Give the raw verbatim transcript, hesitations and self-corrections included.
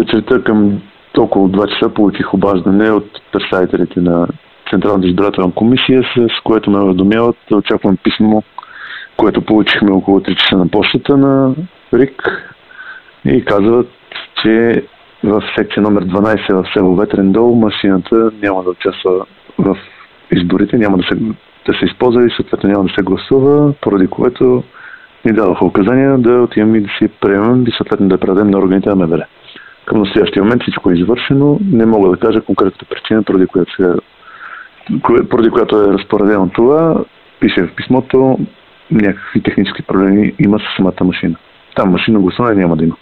вечерта към около два часа получих обаждане от представителите на Централната избирателна комисия, с което ме уведомяват да очаквам писмо, което получихме около три часа на почтата на РИК и казват, че в секция номер дванайсет в село Ветрен дол машината няма да участва в изборите, няма да се, да се използва и съответно няма да се гласува, поради което ни дадоха указания да отидем и да си приемем и съответно да предадем на органите на МВР. Към настоящия момент всичко е извършено. Не мога да кажа конкретната причина, поради която, се, поради която е разпоредено това. Пише в писмото, някакви технически проблеми има с самата машина. Там машина гласуване няма да има.